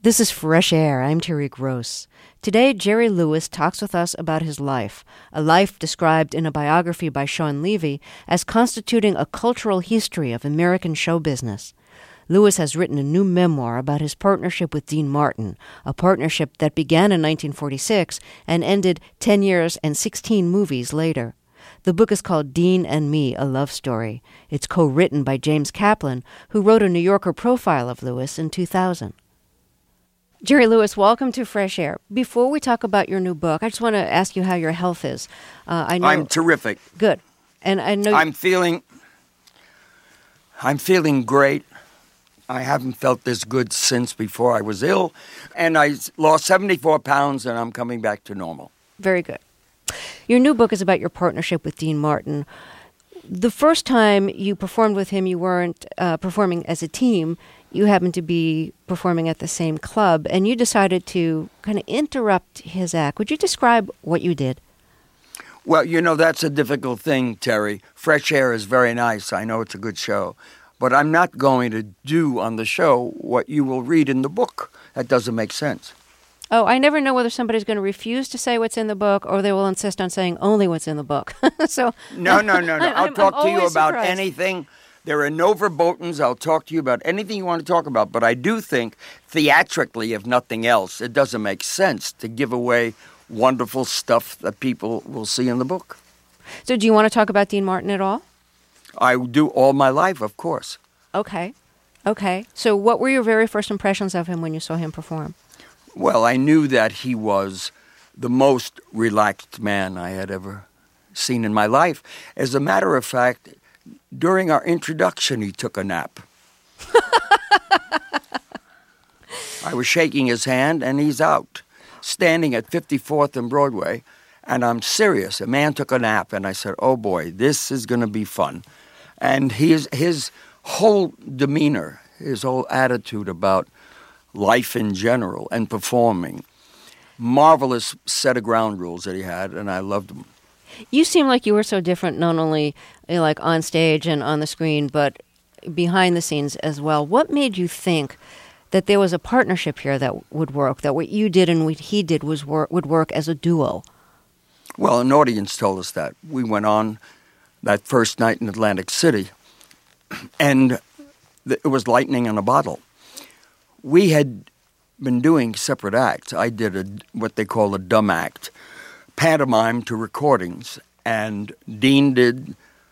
This is Fresh Air. I'm Terry Gross. Today, Jerry Lewis talks with us about his life, a life described in a biography by Shawn Levy as constituting a cultural history of American show business. Lewis has written a new memoir about his partnership with Dean Martin, a partnership that began in 1946 and ended 10 years and 16 movies later. The book is called Dean and Me, A Love Story. It's co-written by James Kaplan, who wrote a New Yorker profile of Lewis in 2000. Jerry Lewis, welcome to Fresh Air. Before we talk about your new book, I just want to ask you how your health is. I'm terrific. Good. And I know I'm feeling great. I haven't felt this good since before I was ill, and I lost 74 pounds, and I'm coming back to normal. Very good. Your new book is about your partnership with Dean Martin. The first time you performed with him, you weren't performing as a team. You happened to be performing at the same club, and you decided to kind of interrupt his act. Would you describe what you did? Well, that's a difficult thing, Terry. Fresh Air is very nice. I know it's a good show. But I'm not going to do on the show what you will read in the book. That doesn't make sense. Oh, I never know whether somebody's going to refuse to say what's in the book or they will insist on saying only what's in the book. No. I'll talk to you about surprised. Anything. There are no verbotens. I'll talk to you about anything you want to talk about. But I do think, theatrically, if nothing else, it doesn't make sense to give away wonderful stuff that people will see in the book. So do you want to talk about Dean Martin at all? I do all my life, of course. Okay. So what were your very first impressions of him when you saw him perform? Well, I knew that he was the most relaxed man I had ever seen in my life. As a matter of fact, during our introduction, he took a nap. I was shaking his hand, and he's out, standing at 54th and Broadway, and I'm serious. A man took a nap, and I said, oh, boy, this is going to be fun. And his whole demeanor, his whole attitude about life in general and performing, marvelous set of ground rules that he had, and I loved them. You seem like you were so different, not only like on stage and on the screen, but behind the scenes as well. What made you think that there was a partnership here that would work, that what you did and what he did would work as a duo? Well, an audience told us that. We went on that first night in Atlantic City, and it was lightning in a bottle. We had been doing separate acts. I did what they call a dumb act, pantomime to recordings, and Dean did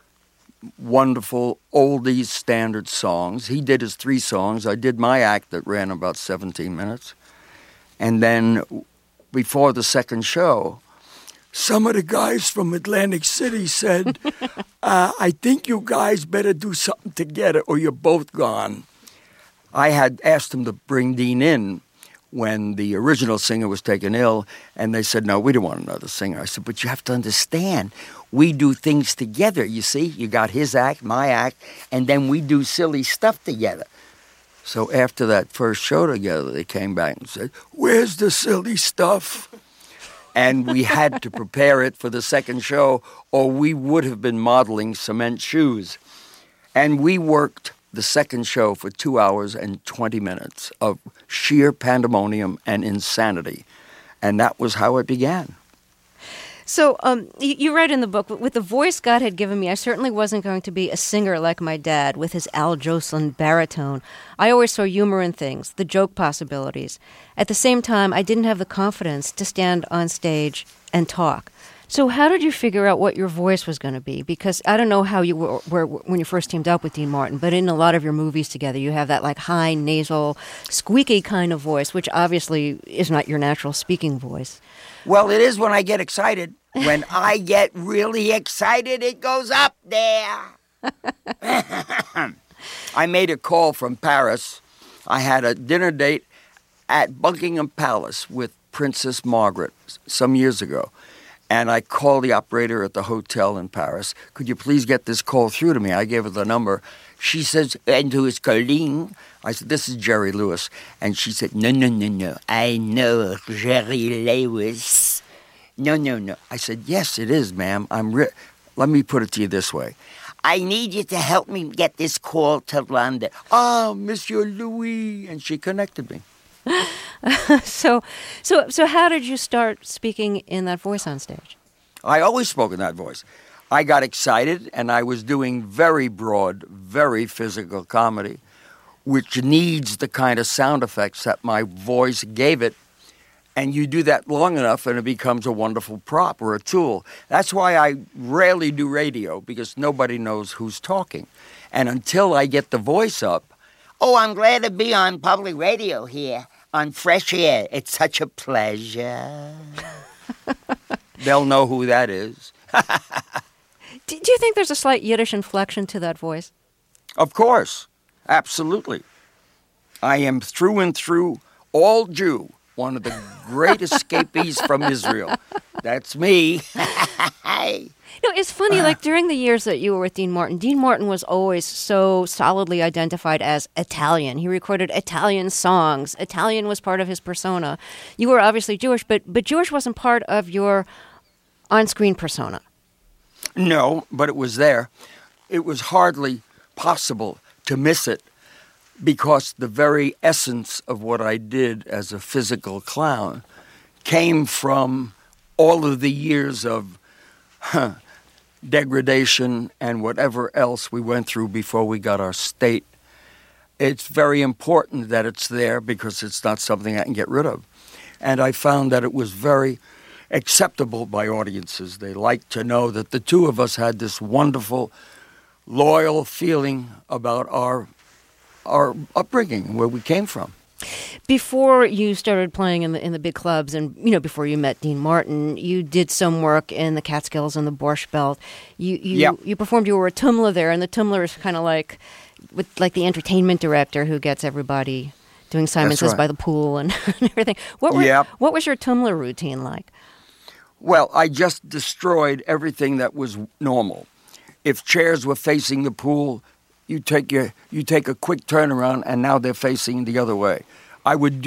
wonderful oldies standard songs. He did his 3 songs. I did my act that ran about 17 minutes. And then before the second show, some of the guys from Atlantic City said, I think you guys better do something together or you're both gone. I had asked them to bring Dean in when the original singer was taken ill, and they said, no, we don't want another singer. I said, but you have to understand, we do things together, you see? You got his act, my act, and then we do silly stuff together. So after that first show together, they came back and said, where's the silly stuff? And we had to prepare it for the second show, or we would have been modeling cement shoes. And we worked the second show for 2 hours and 20 minutes of sheer pandemonium and insanity. And that was how it began. So you write in the book, with the voice God had given me, I certainly wasn't going to be a singer like my dad with his Al Jolson baritone. I always saw humor in things, the joke possibilities. At the same time, I didn't have the confidence to stand on stage and talk. So how did you figure out what your voice was going to be? Because I don't know how you were when you first teamed up with Dean Martin, but in a lot of your movies together, you have that like high, nasal, squeaky kind of voice, which obviously is not your natural speaking voice. Well, it is when I get excited. When I get really excited, it goes up there. I made a call from Paris. I had a dinner date at Buckingham Palace with Princess Margaret some years ago. And I called the operator at the hotel in Paris. Could you please get this call through to me? I gave her the number. She says, and who is calling? I said, this is Jerry Lewis. And she said, no. I know Jerry Lewis. No. I said, yes, it is, ma'am. Let me put it to you this way. I need you to help me get this call to London. Oh, Monsieur Louis. And she connected me. So how did you start speaking in that voice on stage? I always spoke in that voice. I got excited, and I was doing very broad, very physical comedy, which needs the kind of sound effects that my voice gave it. And you do that long enough, and it becomes a wonderful prop or a tool. That's why I rarely do radio, because nobody knows who's talking. And until I get the voice up, oh, I'm glad to be on public radio here on Fresh Air. It's such a pleasure. They'll know who that is. Do you think there's a slight Yiddish inflection to that voice? Of course. Absolutely. I am through and through all Jew, one of the great escapees from Israel. That's me. It's funny, like during the years that you were with Dean Martin was always so solidly identified as Italian. He recorded Italian songs. Italian was part of his persona. You were obviously Jewish, but Jewish wasn't part of your on-screen persona. No, but it was there. It was hardly possible to miss it because the very essence of what I did as a physical clown came from all of the years of degradation and whatever else we went through before we got our state. It's very important that it's there because it's not something I can get rid of. And I found that it was very acceptable by audiences. They liked to know that the two of us had this wonderful, loyal feeling about our upbringing, where we came from. Before you started playing in the big clubs, and before you met Dean Martin, you did some work in the Catskills and the Borscht Belt. You performed. You were a tumler there, and the tumler is kind of like the entertainment director who gets everybody doing Simon Says by the pool and everything. What was your tumler routine like? Well, I just destroyed everything that was normal. If chairs were facing the pool, you take a quick turnaround, and now they're facing the other way. I was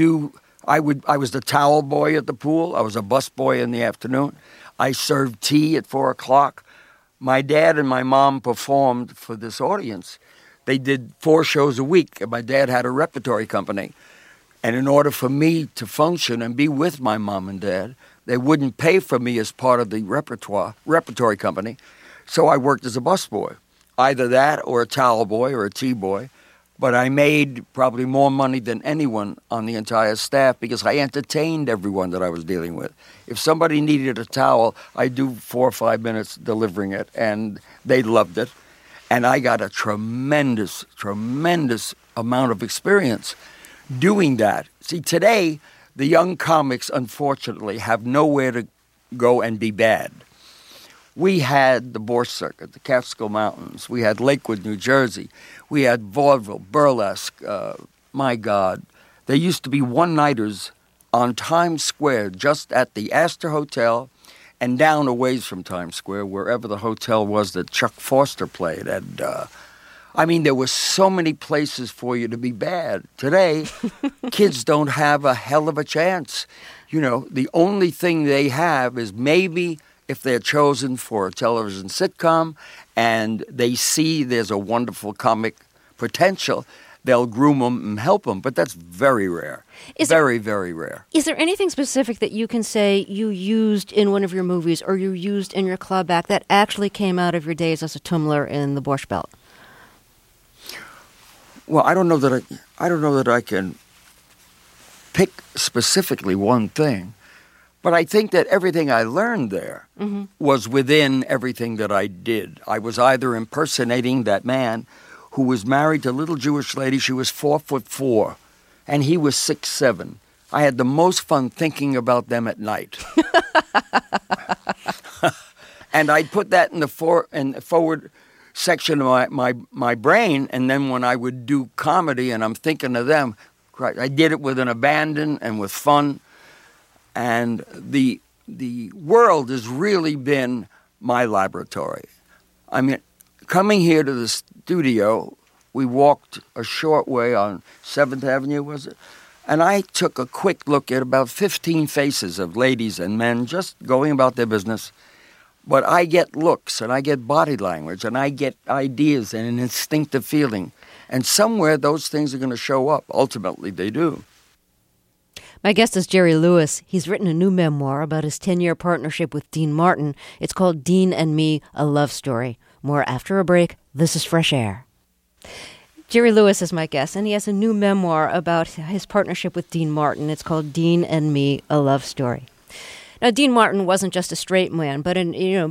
the towel boy at the pool. I was a bus boy in the afternoon. I served tea at 4:00. My dad and my mom performed for this audience. They did 4 shows a week, and my dad had a repertory company. And in order for me to function and be with my mom and dad, they wouldn't pay for me as part of the repertory company. So I worked as a busboy, either that or a towel boy or a tea boy. But I made probably more money than anyone on the entire staff because I entertained everyone that I was dealing with. If somebody needed a towel, I'd do 4 or 5 minutes delivering it, and they loved it. And I got a tremendous, tremendous amount of experience doing that. See, today, the young comics, unfortunately, have nowhere to go and be bad. We had the Borscht Circuit, the Catskill Mountains. We had Lakewood, New Jersey. We had vaudeville, burlesque. My God. There used to be one-nighters on Times Square, just at the Astor Hotel and down a ways from Times Square, wherever the hotel was that Chuck Foster played. And there were so many places for you to be bad. Today, kids don't have a hell of a chance. The only thing they have is maybe if they're chosen for a television sitcom and they see there's a wonderful comic potential, they'll groom them and help them. But that's very rare. Very, very rare. Is there anything specific that you can say you used in one of your movies or you used in your club act that actually came out of your days as a tumler in the Borscht Belt? Well, I don't know that I can pick specifically one thing. But I think that everything I learned there was within everything that I did. I was either impersonating that man who was married to a little Jewish lady. She was 4'4", and he was 6'7". I had the most fun thinking about them at night. And I'd put that in the forward section of my brain, and then when I would do comedy and I'm thinking of them, I did it with an abandon and with fun. And the world has really been my laboratory. Coming here to the studio, we walked a short way on 7th Avenue, was it? And I took a quick look at about 15 faces of ladies and men just going about their business. But I get looks, and I get body language, and I get ideas and an instinctive feeling. And somewhere those things are going to show up. Ultimately, they do. My guest is Jerry Lewis. He's written a new memoir about his 10-year partnership with Dean Martin. It's called Dean and Me, A Love Story. More after a break. This is Fresh Air. Jerry Lewis is my guest, and he has a new memoir about his partnership with Dean Martin. It's called Dean and Me, A Love Story. Now, Dean Martin wasn't just a straight man, but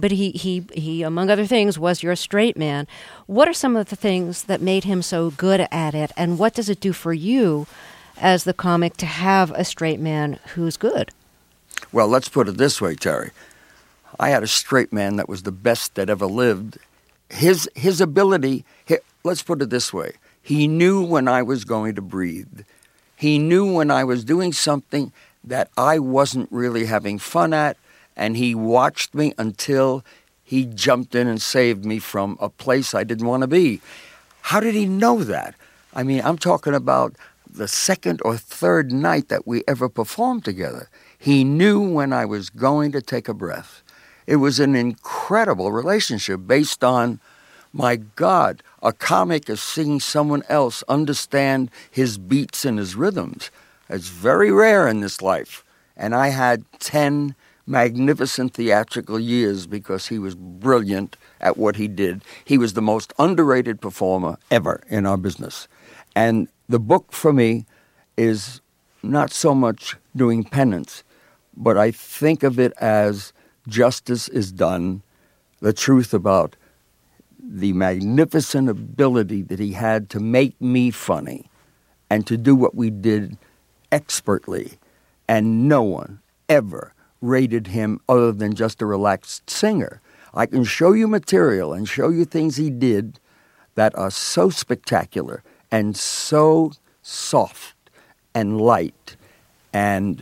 he among other things was your straight man. What are some of the things that made him so good at it, and what does it do for you as the comic to have a straight man who's good? Well, let's put it this way, Terry. I had a straight man that was the best that ever lived. His ability, let's put it this way. He knew when I was going to breathe. He knew when I was doing something that I wasn't really having fun at, and he watched me until he jumped in and saved me from a place I didn't want to be. How did he know that? I mean, I'm talking about the second or third night that we ever performed together. He knew when I was going to take a breath. It was an incredible relationship based on, my God, a comic is seeing someone else understand his beats and his rhythms. It's very rare in this life. And I had 10 magnificent theatrical years because he was brilliant at what he did. He was the most underrated performer ever in our business. And the book for me is not so much doing penance, but I think of it as justice is done, the truth about the magnificent ability that he had to make me funny and to do what we did expertly. And no one ever rated him other than just a relaxed singer. I can show you material and show you things he did that are so spectacular and so soft and light and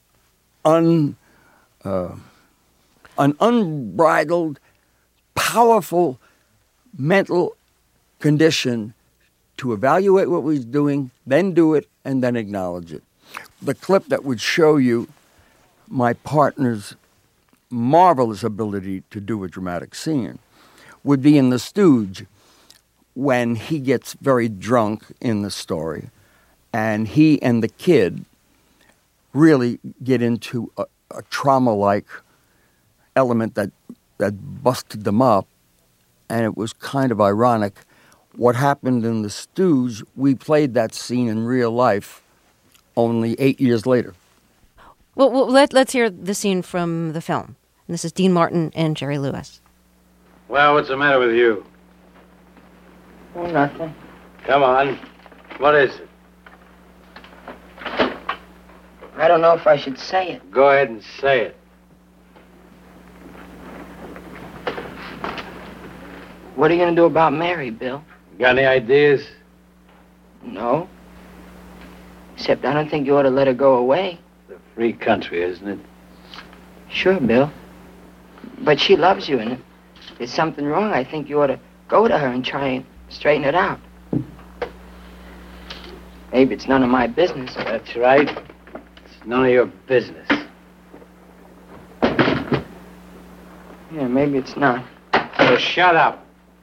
an unbridled, powerful mental condition to evaluate what we're doing, then do it, and then acknowledge it. The clip that would show you my partner's marvelous ability to do a dramatic scene would be in The Stooge, when he gets very drunk in the story, and he and the kid really get into a trauma-like element that busted them up, and it was kind of ironic. What happened in The Stooge, we played that scene in real life only 8 years later. Well, let's hear the scene from the film. And this is Dean Martin and Jerry Lewis. Well, what's the matter with you? Oh, nothing. Come on. What is it? I don't know if I should say it. Go ahead and say it. What are you going to do about Mary, Bill? Got any ideas? No. Except I don't think you ought to let her go away. It's a free country, isn't it? Sure, Bill. But she loves you, and if there's something wrong, I think you ought to go to her and try and straighten it out. Maybe it's none of my business. That's right. It's none of your business. Yeah, maybe it's not. So shut up.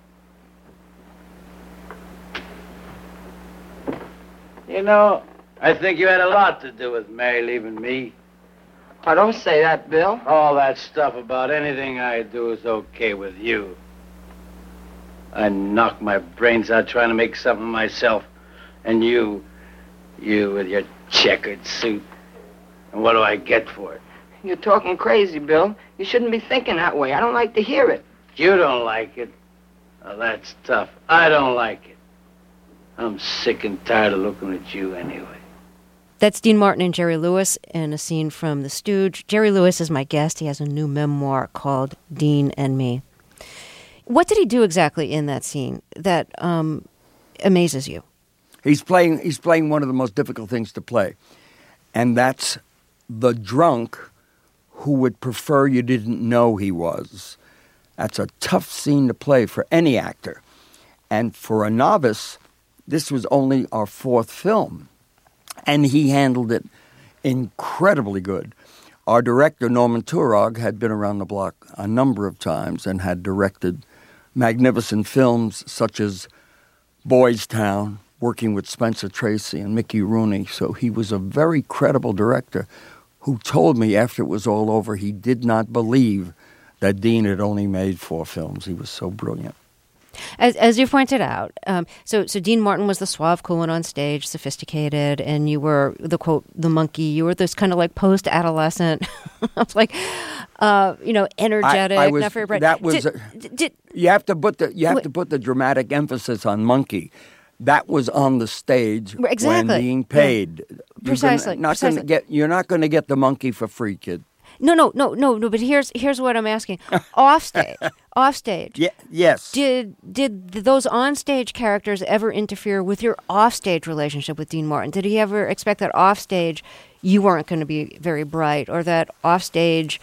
You know, I think you had a lot to do with Mary leaving me. Oh, don't say that, Bill. All that stuff about anything I do is okay with you. I knocked my brains out trying to make something of myself. And you with your checkered suit. And what do I get for it? You're talking crazy, Bill. You shouldn't be thinking that way. I don't like to hear it. You don't like it. Well, that's tough. I don't like it. I'm sick and tired of looking at you anyway. That's Dean Martin and Jerry Lewis in a scene from The Stooge. Jerry Lewis is my guest. He has a new memoir called Dean and Me. What did he do exactly in that scene that amazes you? He's playing one of the most difficult things to play, and that's the drunk who would prefer you didn't know he was. That's a tough scene to play for any actor. And for a novice, this was only our fourth film, and he handled it incredibly good. Our director, Norman Turog, had been around the block a number of times and had directed magnificent films such as Boys Town, working with Spencer Tracy and Mickey Rooney, so he was a very credible director who told me after it was all over he did not believe that Dean had only made 4 films. He was so brilliant. As you pointed out, so Dean Martin was the suave, cool one on stage, sophisticated, and you were the quote, the monkey. You were this kind of like post-adolescent, like, energetic, I was, not very bright. That was you have to put the dramatic emphasis on monkey. That was on the stage exactly. when being paid. Yeah. Precisely. You're not going to get the monkey for free, kid. No. But here's what I'm asking. Offstage. Yeah. Yes. Did those onstage characters ever interfere with your offstage relationship with Dean Martin? Did he ever expect that offstage you weren't going to be very bright, or that offstage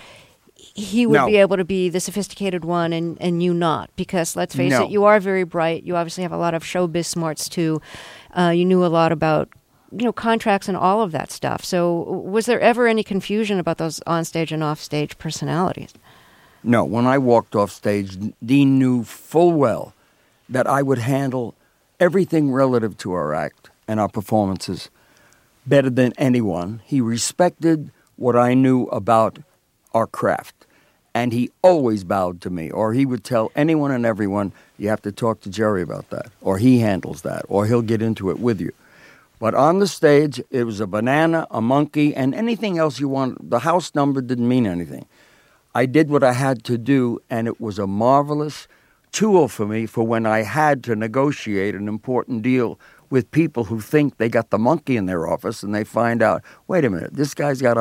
he would be able to be the sophisticated one and you not? Because let's face it, you are very bright. You obviously have a lot of showbiz smarts too. You knew a lot about contracts and all of that stuff. So was there ever any confusion about those onstage and offstage personalities? No. When I walked off stage, Dean knew full well that I would handle everything relative to our act and our performances better than anyone. He respected what I knew about our craft, and he always bowed to me, or he would tell anyone and everyone, you have to talk to Jerry about that, or he handles that, or he'll get into it with you. But on the stage, it was a banana, a monkey, and anything else you want. The house number didn't mean anything. I did what I had to do, and it was a marvelous tool for me for when I had to negotiate an important deal with people who think they got the monkey in their office, and they find out, wait a minute, this guy's got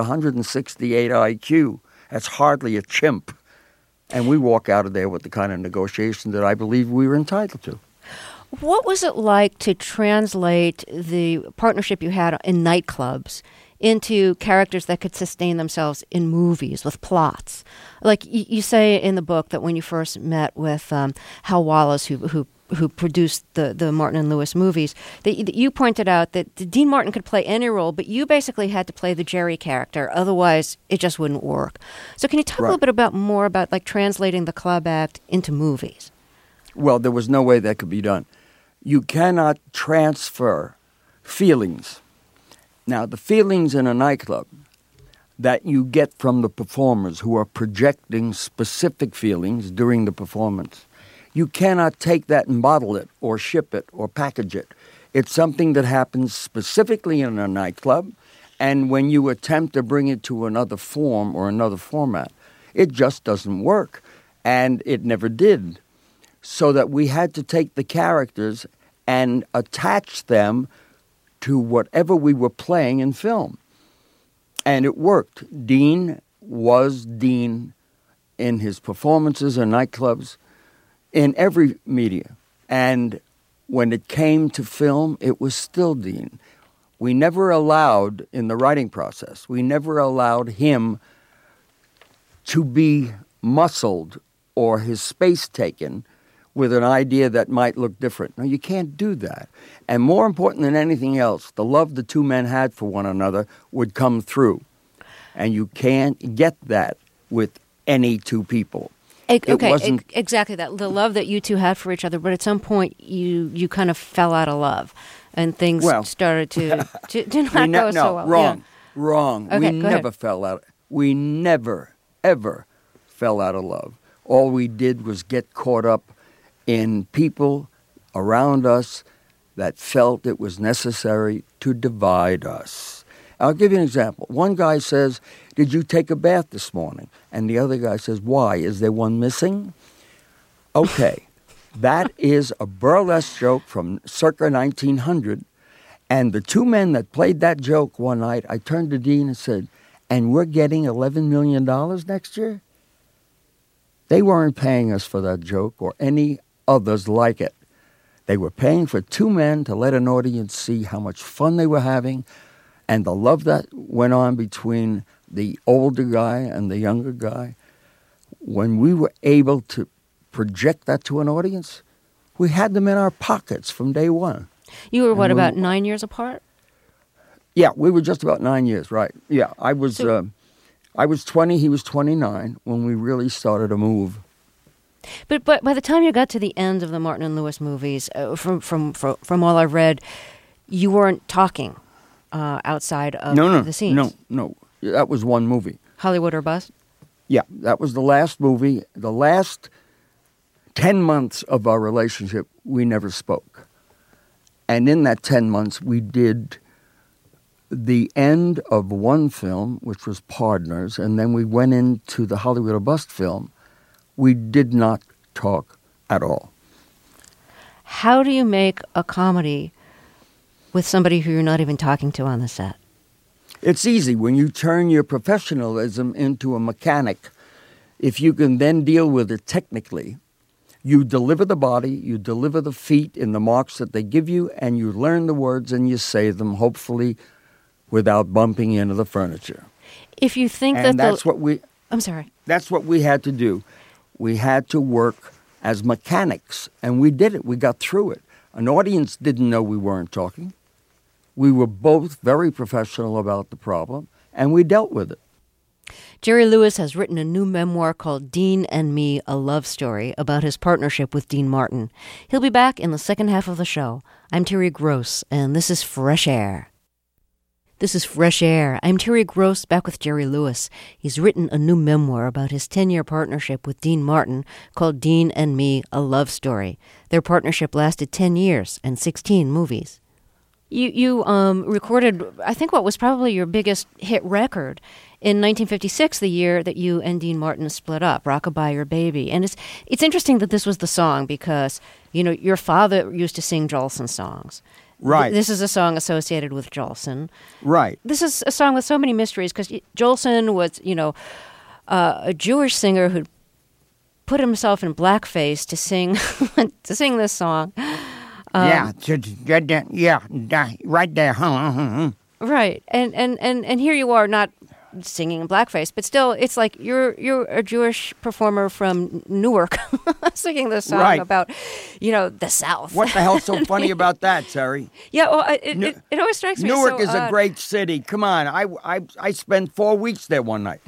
168 IQ. That's hardly a chimp. And we walk out of there with the kind of negotiation that I believe we were entitled to. What was it like to translate the partnership you had in nightclubs into characters that could sustain themselves in movies with plots? Like you say in the book that when you first met with Hal Wallace, who produced the Martin and Lewis movies, that you pointed out that Dean Martin could play any role, but you basically had to play the Jerry character. Otherwise, it just wouldn't work. So can you talk a little bit more about like translating the club act into movies? Well, there was no way that could be done. You cannot transfer feelings. Now, the feelings in a nightclub that you get from the performers who are projecting specific feelings during the performance, you cannot take that and bottle it or ship it or package it. It's something that happens specifically in a nightclub, and when you attempt to bring it to another form or another format, it just doesn't work, and it never did. So that we had to take the characters and attach them to whatever we were playing in film. And it worked. Dean was Dean in his performances in nightclubs, in every media. And when it came to film, it was still Dean. We never allowed, in the writing process, we never allowed him to be muscled or his space taken with an idea that might look different. No, you can't do that. And more important than anything else, the love the two men had for one another would come through. And you can't get that with any two people. Exactly that. The love that you two had for each other, but at some point you kind of fell out of love and things started to not go so well. Wrong. Okay, we never fell out. We never, ever fell out of love. All we did was get caught up in people around us that felt it was necessary to divide us. I'll give you an example. One guy says, "Did you take a bath this morning?" And the other guy says, "Why? Is there one missing?" Okay, that is a burlesque joke from circa 1900. And the two men that played that joke one night, I turned to Dean and said, "And we're getting $11 million next year?" They weren't paying us for that joke or any others like it. They were paying for two men to let an audience see how much fun they were having and the love that went on between the older guy and the younger guy. When we were able to project that to an audience, we had them in our pockets from day one. You were, about 9 years apart? Yeah, we were just about 9 years, right. Yeah, I was 20, he was 29 when we really started to move. But by the time you got to the end of the Martin and Lewis movies, from all I've read, you weren't talking outside of the scenes. No. That was one movie. Hollywood or Bust? Yeah, that was the last movie. The last 10 months of our relationship, we never spoke. And in that 10 months, we did the end of one film, which was Partners, and then we went into the Hollywood or Bust film. We did not talk at all. How do you make a comedy with somebody who you're not even talking to on the set? It's easy. When you turn your professionalism into a mechanic, if you can then deal with it technically, you deliver the body, you deliver the feet in the marks that they give you, and you learn the words and you say them, hopefully without bumping into the furniture. If you think and that's what we... I'm sorry. That's what we had to do. We had to work as mechanics, and we did it. We got through it. An audience didn't know we weren't talking. We were both very professional about the problem, and we dealt with it. Jerry Lewis has written a new memoir called Dean and Me, A Love Story, about his partnership with Dean Martin. He'll be back in the second half of the show. I'm Terry Gross, and this is Fresh Air. This is Fresh Air. I'm Terry Gross, back with Jerry Lewis. He's written a new memoir about his 10-year partnership with Dean Martin called Dean and Me, A Love Story. Their partnership lasted 10 years and 16 movies. You recorded, I think, what was probably your biggest hit record in 1956, the year that you and Dean Martin split up, Rockabye Your Baby. And it's interesting that this was the song because, you know, your father used to sing Jolson songs. Right. This is a song associated with Jolson. Right. This is a song with so many mysteries because Jolson was, you know, a Jewish singer who put himself in blackface to sing this song. Right there. Right, and here you are, not singing in blackface, but still, it's like you're a Jewish performer from Newark singing this song about, you know, the South. What the hell's so funny about that, Terry? Yeah, well, it always strikes me. Newark so is a great city. Come on, I spent 4 weeks there one night.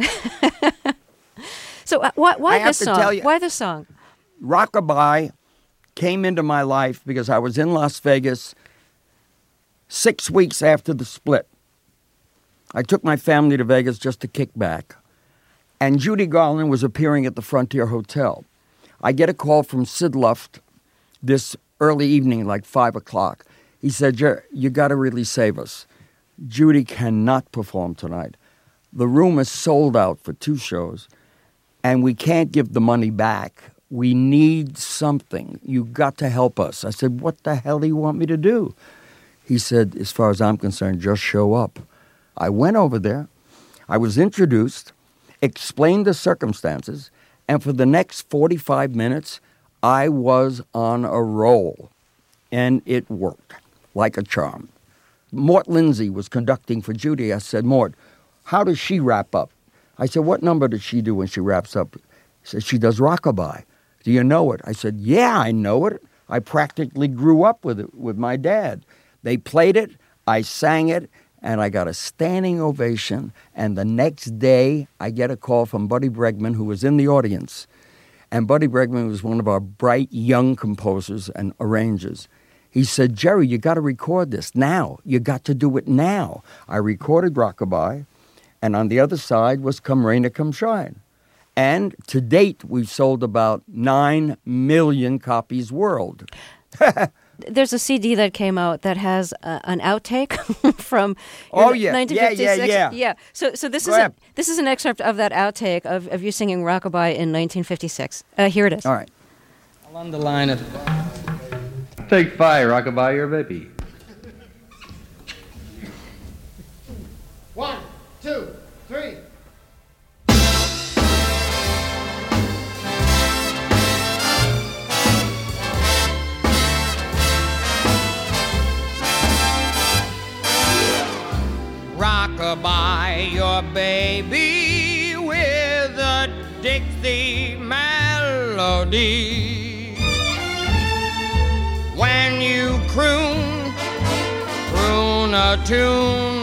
So why this song? Why this song? Rockabye came into my life because I was in Las Vegas 6 weeks after the split. I took my family to Vegas just to kick back. And Judy Garland was appearing at the Frontier Hotel. I get a call from Sid Luft this early evening, like 5 o'clock. He said, you got to really save us. Judy cannot perform tonight. The room is sold out for 2 shows, and we can't give the money back. We need something. You got to help us. I said, what the hell do you want me to do? He said, as far as I'm concerned, just show up. I went over there. I was introduced, explained the circumstances, and for the next 45 minutes, I was on a roll. And it worked like a charm. Mort Lindsay was conducting for Judy. I said, Mort, how does she wrap up? I said, what number does she do when she wraps up? He said, she does Rockabye. Do you know it? I said, yeah, I know it. I practically grew up with it with my dad. They played it, I sang it, and I got a standing ovation. And the next day, I get a call from Buddy Bregman, who was in the audience. And Buddy Bregman was one of our bright, young composers and arrangers. He said, Jerry, you got to record this now. You got to do it now. I recorded Rockabye, and on the other side was Come Rain or Come Shine. And to date, we've sold about 9 million copies world. There's a CD that came out that has an outtake from 1956. Yeah. So this is an excerpt of that outtake of you singing Rockabye in 1956. Here it is. All right. Along the line of Take 5, Rockabye Your Baby. 1, 2, 3. Rockabye your baby with a Dixie melody. When you croon a tune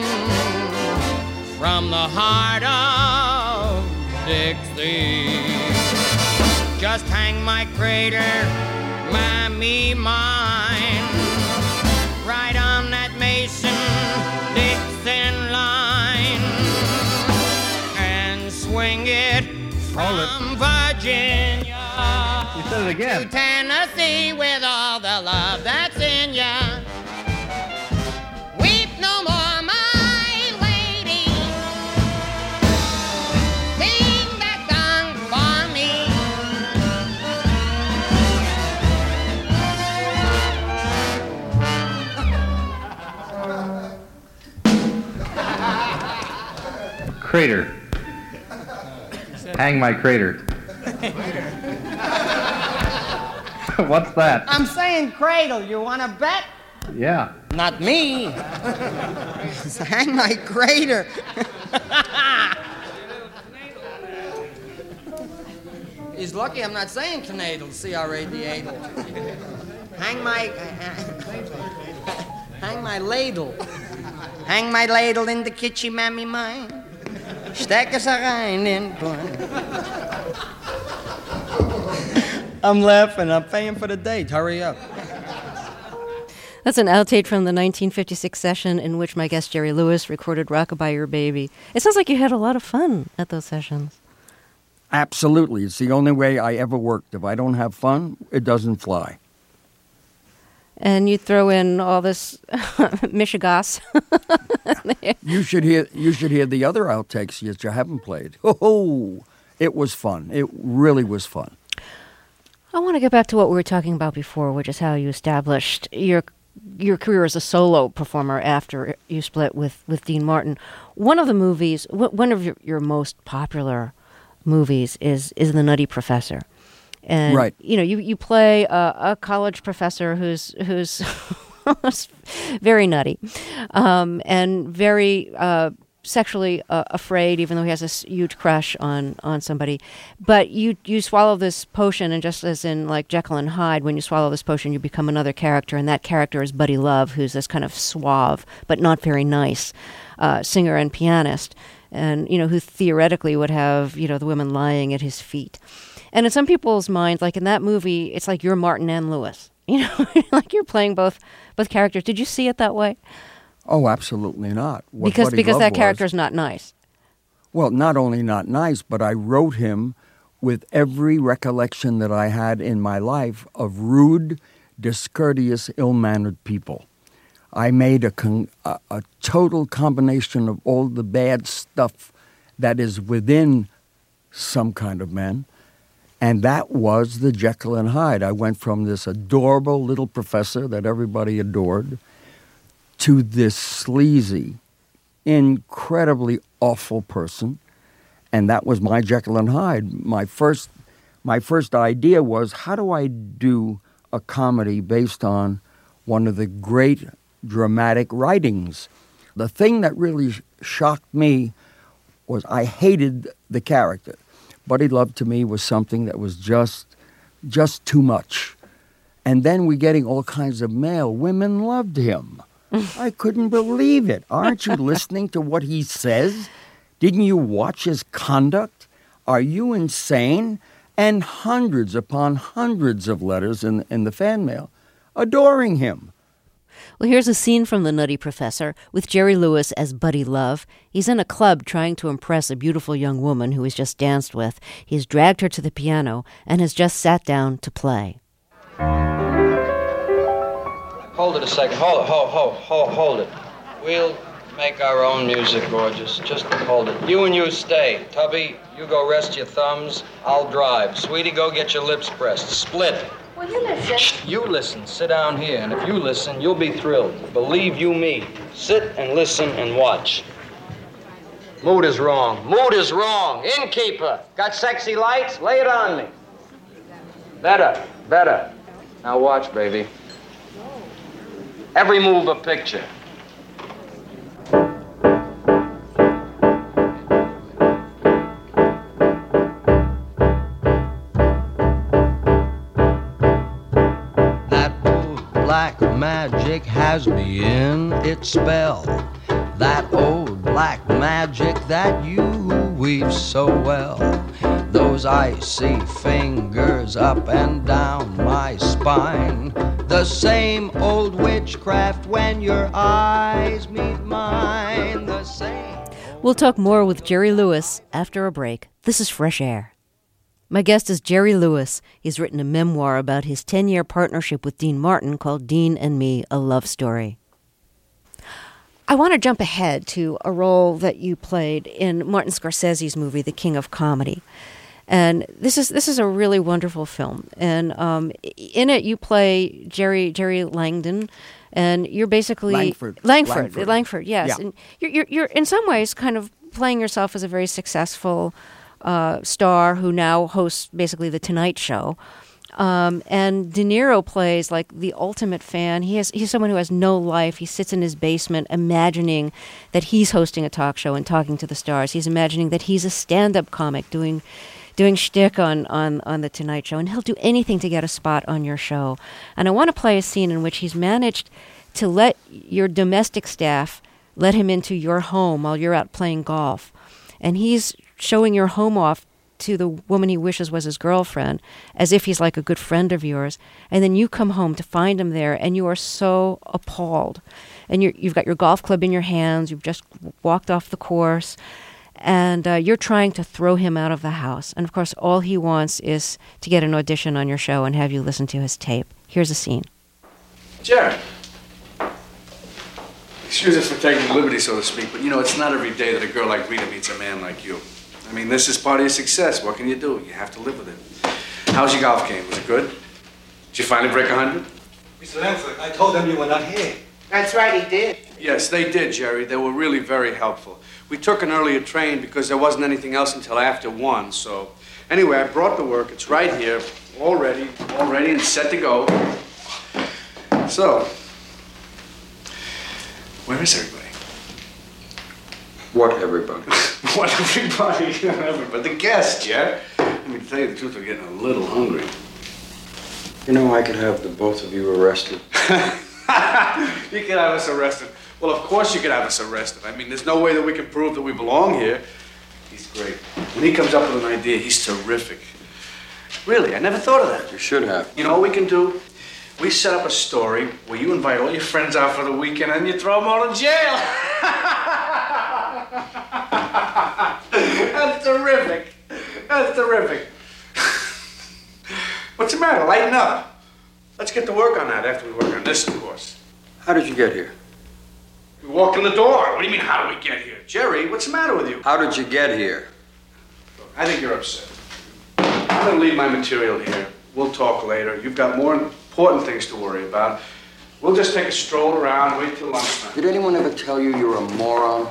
from the heart of Dixie. just hang my crater, Mammy mine, right on that Mason-Dixon line, and swing it from Virginia You said it again. to Tennessee with all the love that's in ya. Weep no more, my lady. Sing that song for me. Crater. Hang my crater. What's that? I'm saying cradle. You want to bet? Yeah. Not me. Hang my crater. He's lucky I'm not saying canadle, C-R-A-D-A-dle. Hang my ladle. Hang my ladle in the kitchen, Mammy mine. Stecken ze rein in porn. I'm laughing. I'm paying for the date. Hurry up. That's an outtake from the 1956 session in which my guest Jerry Lewis recorded Rockabye Your Baby. It sounds like you had a lot of fun at those sessions. Absolutely. It's the only way I ever worked. If I don't have fun, it doesn't fly. And you throw in all this Michigas. You should hear the other outtakes that you haven't played. Oh, it was fun. It really was fun. I want to get back to what we were talking about before, which is how you established your career as a solo performer after you split with Dean Martin. One of the movies, one of your most popular movies is The Nutty Professor. And, right. You know, you play a college professor who's very nutty and very sexually afraid, even though he has this huge crush on somebody. But you swallow this potion, and just as in like Jekyll and Hyde, when you swallow this potion, you become another character, and that character is Buddy Love, who's this kind of suave but not very nice singer and pianist, and who theoretically would have the women lying at his feet. And in some people's minds, like in that movie, it's like you're Martin and Lewis. Like you're playing both characters. Did you see it that way? Oh, absolutely not. Because that character's not nice. Well, not only not nice, but I wrote him with every recollection that I had in my life of rude, discourteous, ill-mannered people. I made a total combination of all the bad stuff that is within some kind of men. And that was the Jekyll and Hyde. I went from this adorable little professor that everybody adored to this sleazy, incredibly awful person. And that was my Jekyll and Hyde. My first idea was, how do I do a comedy based on one of the great dramatic writings? The thing that really shocked me was I hated the character. Buddy Love to me was something that was just too much. And then we're getting all kinds of mail. Women loved him. I couldn't believe it. Aren't you listening to what he says? Didn't you watch his conduct? Are you insane? And hundreds upon hundreds of letters in the fan mail adoring him. Well, here's a scene from The Nutty Professor with Jerry Lewis as Buddy Love. He's in a club trying to impress a beautiful young woman who he's just danced with. He's dragged her to the piano and has just sat down to play. Hold it a second. Hold it. We'll make our own music, gorgeous. Just hold it. You and you stay. Tubby, you go rest your thumbs. I'll drive. Sweetie, go get your lips pressed. Split. Will you listen? You listen. Sit down here. And if you listen, you'll be thrilled. Believe you me. Sit and listen and watch. Mood is wrong. Mood is wrong. Innkeeper. Got sexy lights? Lay it on me. Better. Now watch, baby. Every move a picture. That old black magic has me in its spell. That old black magic that you weave so well. those icy fingers up and down my spine. The same old witchcraft when your eyes meet mine. The same. We'll talk more with Jerry Lewis after a break. This is Fresh Air. My guest is Jerry Lewis. He's written a memoir about his 10-year partnership with Dean Martin called Dean and Me, A Love Story. I want to jump ahead to a role that you played in Martin Scorsese's movie, The King of Comedy. And this is a really wonderful film. And in it, you play Jerry Langdon, and you're basically Langford, yes. Yeah. And you're in some ways kind of playing yourself as a very successful star who now hosts basically The Tonight Show. And De Niro plays like the ultimate fan. He's someone who has no life. He sits in his basement imagining that he's hosting a talk show and talking to the stars. He's imagining that he's a stand-up comic doing shtick on The Tonight Show, and he'll do anything to get a spot on your show. And I want to play a scene in which he's managed to let your domestic staff let him into your home while you're out playing golf. And he's showing your home off to the woman he wishes was his girlfriend, as if he's like a good friend of yours. And then you come home to find him there, and you are so appalled. And you've got your golf club in your hands, you've just walked off the course, and you're trying to throw him out of the house. And of course, all he wants is to get an audition on your show and have you listen to his tape. Here's a scene. Jared. Excuse us for taking the liberty, so to speak, but you know, it's not every day that a girl like Rita meets a man like you. I mean, this is part of your success. What can you do? You have to live with it. How's your golf game? Was it good? Did you finally break 100? Mr. Langford, I told them you were not here. That's right, he did. Yes, they did, Jerry. They were really very helpful. We took an earlier train because there wasn't anything else until after 1, so... Anyway, I brought the work. It's right here, all ready and set to go. So, where is everybody? What everybody? What everybody? Everybody. The guests, yeah? I mean, to tell you the truth, we're getting a little hungry. You know, I could have the both of you arrested. You could have us arrested. Well, of course you could have us arrested. I mean, there's no way that we can prove that we belong here. He's great. When he comes up with an idea, he's terrific. Really, I never thought of that. You should have. You know what we can do? We set up a story where you invite all your friends out for the weekend and you throw them all in jail. That's terrific. That's terrific. What's the matter? Lighten up. Let's get to work on that after we work on this, of course. How did you get here? We walked in the door. What do you mean, how did we get here? Jerry, what's the matter with you? How did you get here? Look, I think you're upset. I'm going to leave my material here. We'll talk later. You've got more important things to worry about. We'll just take a stroll around, wait till lunchtime. Did anyone ever tell you you're a moron?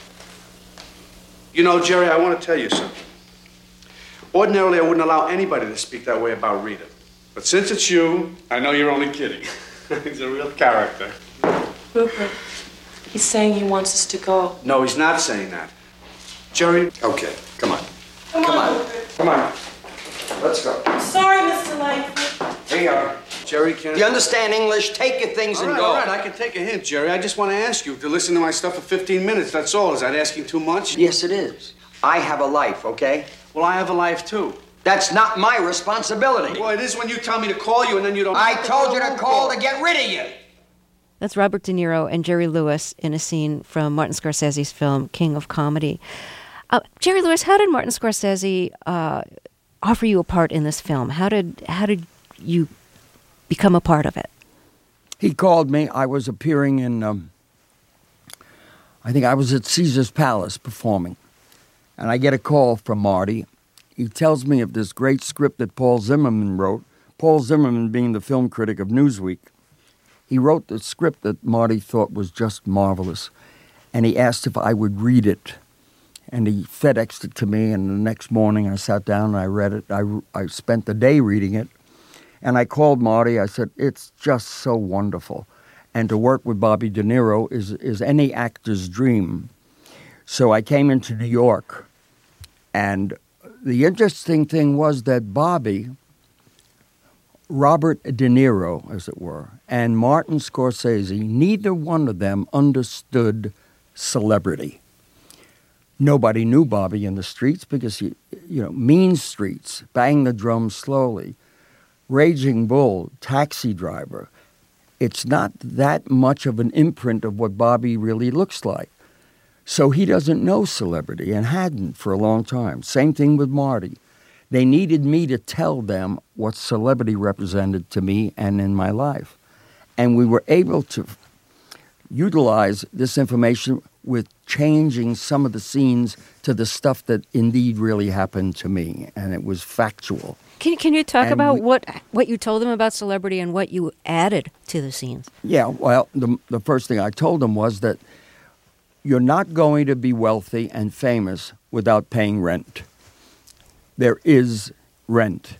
You know, Jerry, I want to tell you something. Ordinarily, I wouldn't allow anybody to speak that way about Rita. But since it's you, I know you're only kidding. He's a real character. Rupert, he's saying he wants us to go. No, he's not saying that. Jerry? Okay, come on. Come on. Come on. Let's go. Sorry, Mr. Langford. Here you are. Jerry, can You understand English? Take your things and go. All right, I can take a hint, Jerry. I just want to ask you to listen to my stuff for 15 minutes. That's all. Is that asking too much? Yes, it is. I have a life, okay? Well, I have a life, too. That's not my responsibility. Well, it is when you tell me to call you and then you don't... I told you to call to get rid of you. That's Robert De Niro and Jerry Lewis in a scene from Martin Scorsese's film King of Comedy. Jerry Lewis, how did Martin Scorsese offer you a part in this film? How did you become a part of it? He called me. I was appearing in, I think I was at Caesar's Palace performing. And I get a call from Marty. He tells me of this great script that Paul Zimmerman wrote. Paul Zimmerman being the film critic of Newsweek. He wrote the script that Marty thought was just marvelous. And he asked if I would read it. And he FedExed it to me, and the next morning I sat down and I read it. I spent the day reading it. And I called Marty. I said, it's just so wonderful. And to work with Bobby De Niro is any actor's dream. So I came into New York. And the interesting thing was that Bobby, Robert De Niro, as it were, and Martin Scorsese, neither one of them understood celebrity. Nobody knew Bobby in the streets because mean streets, bang the drum slowly, raging bull, taxi driver. It's not that much of an imprint of what Bobby really looks like. So he doesn't know celebrity and hadn't for a long time. Same thing with Marty. They needed me to tell them what celebrity represented to me and in my life. And we were able to utilize this information with changing some of the scenes to the stuff that indeed really happened to me, and it was factual. Can you talk about what you told them about celebrity and what you added to the scenes? Yeah, well, the first thing I told them was that you're not going to be wealthy and famous without paying rent. There is rent,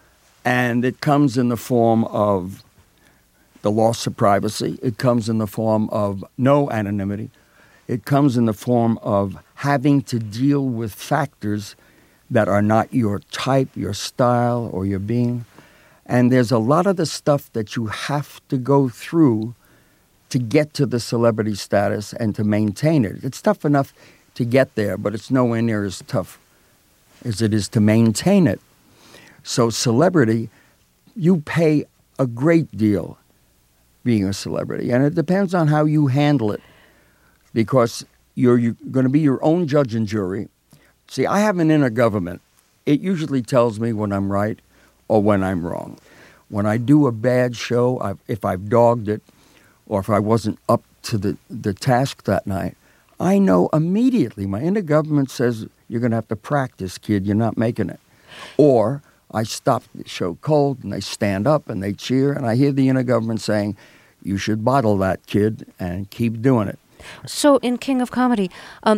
and it comes in the form of the loss of privacy. It comes in the form of no anonymity. It comes in the form of having to deal with factors that are not your type, your style, or your being. And there's a lot of the stuff that you have to go through to get to the celebrity status and to maintain it. It's tough enough to get there, but it's nowhere near as tough as it is to maintain it. So celebrity, you pay a great deal being a celebrity, and it depends on how you handle it, because you're going to be your own judge and jury. See, I have an inner government. It usually tells me when I'm right or when I'm wrong. When I do a bad show, if I've dogged it, or if I wasn't up to the task that night, I know immediately. My inner government says, you're going to have to practice, kid. You're not making it. Or I stop the show cold, and they stand up, and they cheer, and I hear the inner government saying, you should bottle that, kid, and keep doing it. So in King of Comedy, the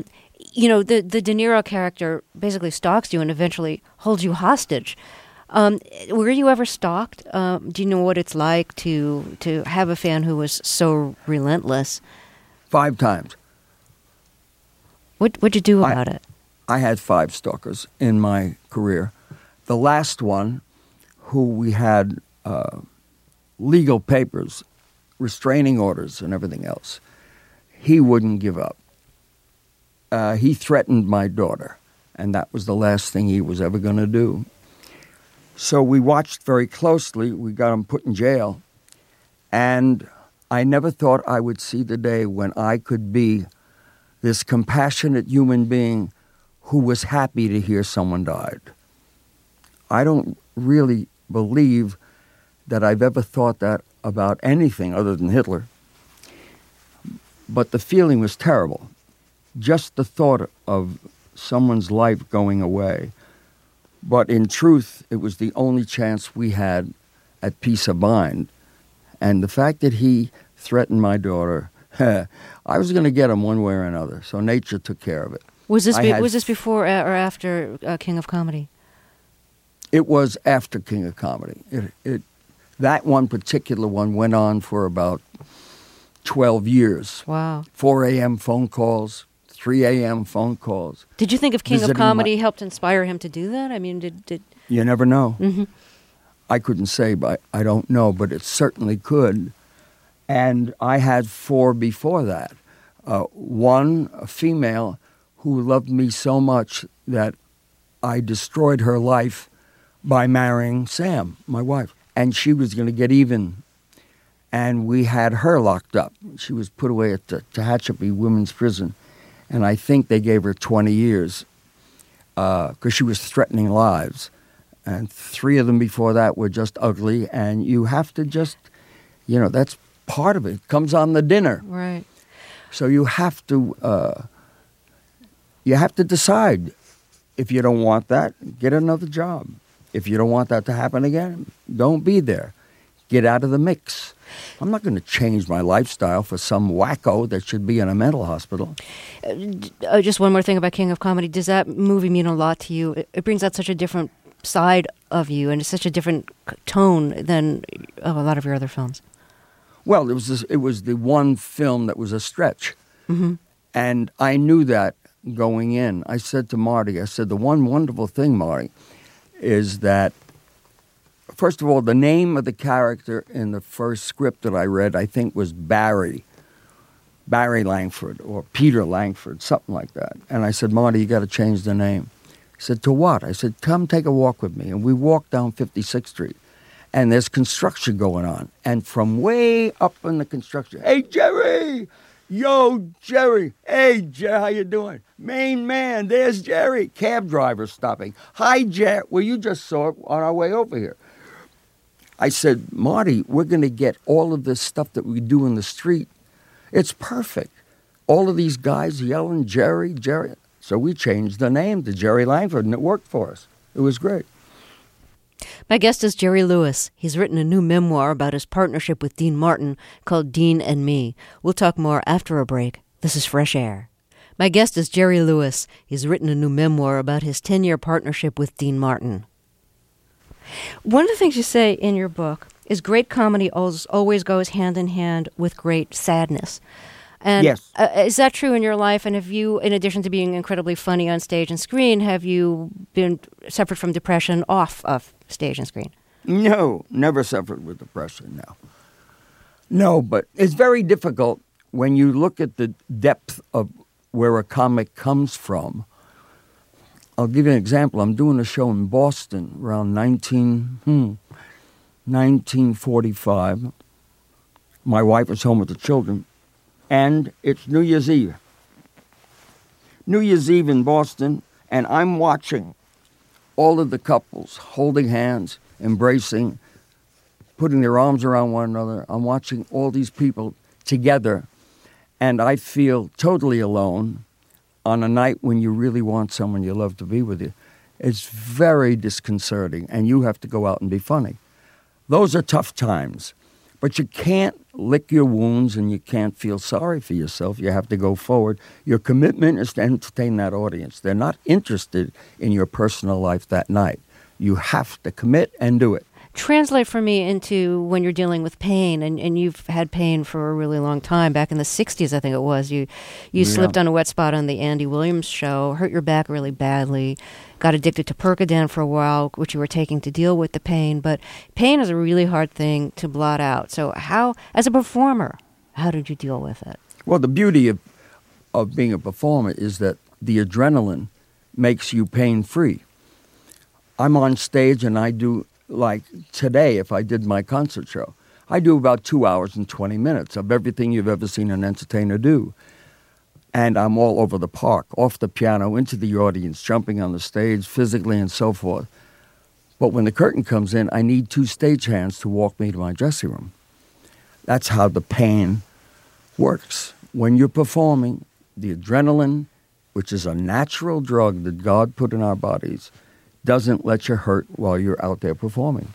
De Niro character basically stalks you and eventually holds you hostage. Were you ever stalked? Do you know what it's like to have a fan who was so relentless? 5 times. What'd you do about it? I had 5 stalkers in my career. The last one, who we had legal papers, restraining orders and everything else, he wouldn't give up. He threatened my daughter, and that was the last thing he was ever going to do. So we watched very closely. We got him put in jail, and I never thought I would see the day when I could be this compassionate human being who was happy to hear someone died. I don't really believe that I've ever thought that about anything other than Hitler. But the feeling was terrible. Just the thought of someone's life going away. But in truth, it was the only chance we had at peace of mind. And the fact that he threatened my daughter, I was going to get him one way or another. So nature took care of it. Was this before or after King of Comedy? It was after King of Comedy. That one particular one went on for about 12 years. Wow. 4 a.m. phone calls, 3 a.m. phone calls. Did you think if King of Comedy helped inspire him to do that? I mean, did... You never know. Mm-hmm. I couldn't say, but I don't know, but it certainly could. And I had 4 before that. One, a female who loved me so much that I destroyed her life by marrying Sam, my wife. And she was going to get even. And we had her locked up. She was put away at the Tehachapi Women's Prison. And I think they gave her 20 years because she was threatening lives. And 3 of them before that were just ugly. And you have to just, that's part of it. It comes on the dinner. Right. So you have to decide. If you don't want that, get another job. If you don't want that to happen again, don't be there. Get out of the mix. I'm not going to change my lifestyle for some wacko that should be in a mental hospital. Just one more thing about King of Comedy. Does that movie mean a lot to you? It brings out such a different side of you, and it's such a different tone than a lot of your other films. Well, it was the one film that was a stretch. Mm-hmm. And I knew that going in. I said to Marty, the one wonderful thing, Marty, is that, first of all, the name of the character in the first script that I read, I think, was Barry. Barry Langford or Peter Langford, something like that. And I said, Marty, you got to change the name. He said, to what? I said, come take a walk with me. And we walked down 56th Street. And there's construction going on. And from way up in the construction, hey, Jerry! Yo, Jerry! Hey, Jerry, how you doing? Main man, there's Jerry. Cab driver stopping. Hi, Jerry. Well, you just saw it on our way over here. I said, Marty, we're going to get all of this stuff that we do in the street. It's perfect. All of these guys yelling, Jerry, Jerry. So we changed the name to Jerry Langford, and it worked for us. It was great. My guest is Jerry Lewis. He's written a new memoir about his partnership with Dean Martin called Dean and Me. We'll talk more after a break. This is Fresh Air. My guest is Jerry Lewis. He's written a new memoir about his 10-year partnership with Dean Martin. One of the things you say in your book is great comedy always goes hand in hand with great sadness. And yes. Is that true in your life? And have you, in addition to being incredibly funny on stage and screen, have you suffered from depression off of stage and screen? No, never suffered with depression, no. No, but it's very difficult when you look at the depth of where a comic comes from. I'll give you an example. I'm doing a show in Boston around 1945. My wife was home with the children, and it's New Year's Eve. New Year's Eve in Boston, and I'm watching all of the couples holding hands, embracing, putting their arms around one another. I'm watching all these people together, and I feel totally alone on a night when you really want someone you love to be with you. It's very disconcerting, and you have to go out and be funny. Those are tough times, but you can't lick your wounds and you can't feel sorry for yourself. You have to go forward. Your commitment is to entertain that audience. They're not interested in your personal life that night. You have to commit and do it. Translate for me into when you're dealing with pain, and you've had pain for a really long time. Back in the 60s, I think it was, you slipped on a wet spot on the Andy Williams show, hurt your back really badly, got addicted to Percodan for a while, which you were taking to deal with the pain. But pain is a really hard thing to blot out. So how, as a performer, how did you deal with it? Well, the beauty of being a performer is that the adrenaline makes you pain-free. I'm on stage and I do, like today, if I did my concert show, I do about 2 hours and 20 minutes of everything you've ever seen an entertainer do. And I'm all over the park, off the piano, into the audience, jumping on the stage, physically and so forth. But when the curtain comes in, I need 2 stagehands to walk me to my dressing room. That's how the pain works. When you're performing, the adrenaline, which is a natural drug that God put in our bodies, doesn't let you hurt while you're out there performing.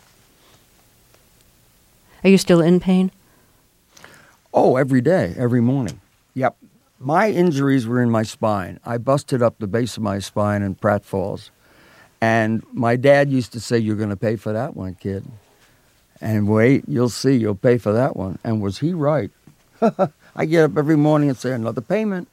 Are you still in pain? Oh, every day, every morning. Yep. My injuries were in my spine. I busted up the base of my spine in pratfalls. And my dad used to say, you're going to pay for that one, kid. And wait, you'll see, you'll pay for that one. And was he right? I get up every morning and say, another payment.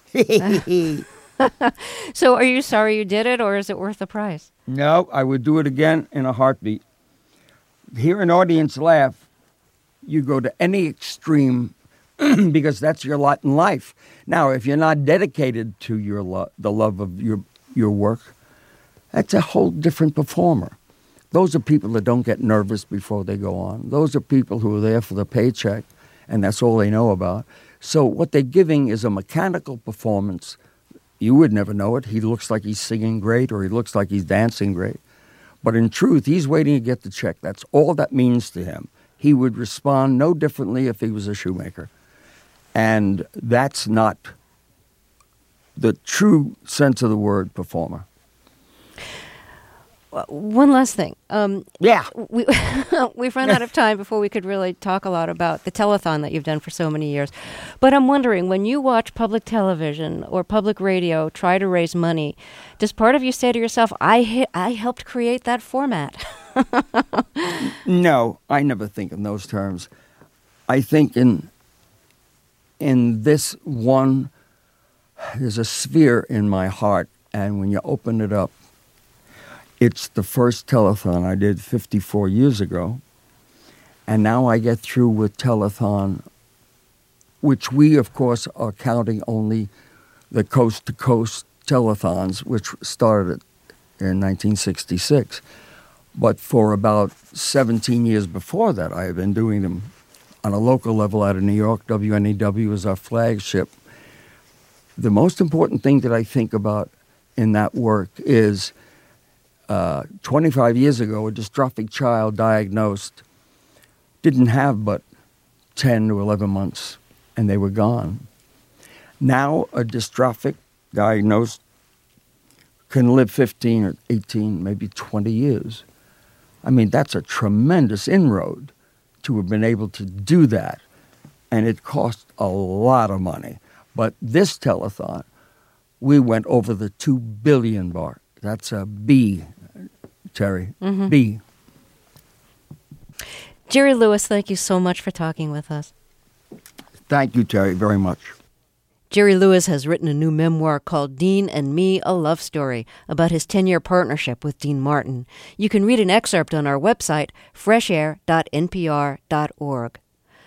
So are you sorry you did it, or is it worth the price? No, I would do it again in a heartbeat. Hear an audience laugh, you go to any extreme because that's your lot in life. Now, if you're not dedicated to the love of your work, that's a whole different performer. Those are people that don't get nervous before they go on. Those are people who are there for the paycheck, and that's all they know about. So what they're giving is a mechanical performance. You would never know it. He looks like he's singing great, or he looks like he's dancing great. But in truth, he's waiting to get the check. That's all that means to him. He would respond no differently if he was a shoemaker. And that's not the true sense of the word performer. One last thing. Yeah. We've run out of time before we could really talk a lot about the telethon that you've done for so many years. But I'm wondering, when you watch public television or public radio try to raise money, does part of you say to yourself, I helped create that format? No, I never think in those terms. I think in this one, there's a sphere in my heart, and when you open it up, it's the first telethon I did 54 years ago, and now I get through with telethon which we, of course, are counting only the coast-to-coast telethons, which started in 1966. But for about 17 years before that, I have been doing them on a local level out of New York. WNEW is our flagship. The most important thing that I think about in that work is 25 years ago, a dystrophic child diagnosed didn't have but 10 to 11 months, and they were gone. Now, a dystrophic diagnosed can live 15 or 18, maybe 20 years. I mean, that's a tremendous inroad to have been able to do that, and it cost a lot of money. But this telethon, we went over the 2 billion mark. That's a B, Terry. Mm-hmm. B. Jerry Lewis, thank you so much for talking with us. Thank you, Terry, very much. Jerry Lewis has written a new memoir called Dean and Me, A Love Story, about his 10-year partnership with Dean Martin. You can read an excerpt on our website, freshair.npr.org.